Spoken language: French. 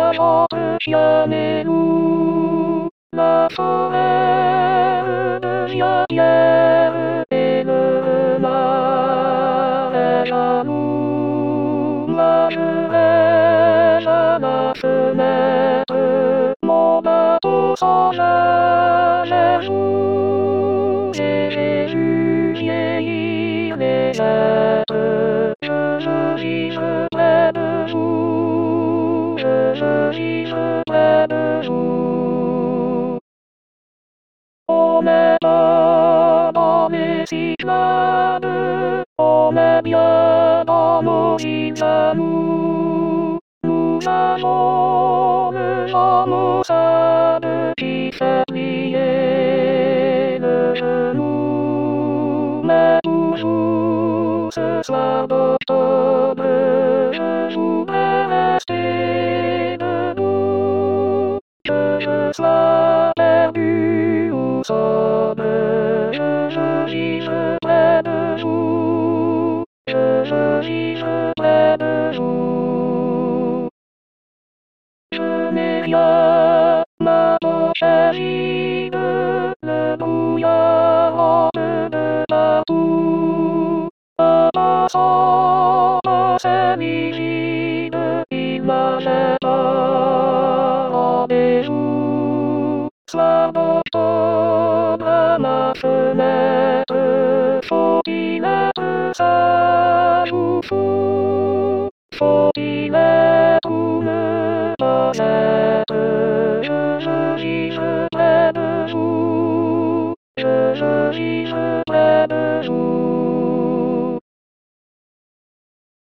j'invente jamais loup. La forêt devient pierre et le renard est jaloux. Là je rêve à la fenêtre, mon bateau s'engage et joue. J'ai vu vieillir les êtres, je vivre près de vous, je vivre près de vous. On est dans les cyclades, on est bien dans nos îles à nous. Nous avons le vent maussade qui fait plier le genou. Mais toujours ce soir d'octobre, je voudrais rester debout. Que je sois perdu ou sobre, je vivre près de vous, je vivre près de vous. Je n'ai rien, ma poche est vide, le brouillard hante de partout. Un passant passait livide, il m'a jeté en bijou. Soir d'octobre à ma fenêtre, faut-il être sage ou fou? Faut-il être ou ne pas être? Je vivre près de vous, je vivre près de vous.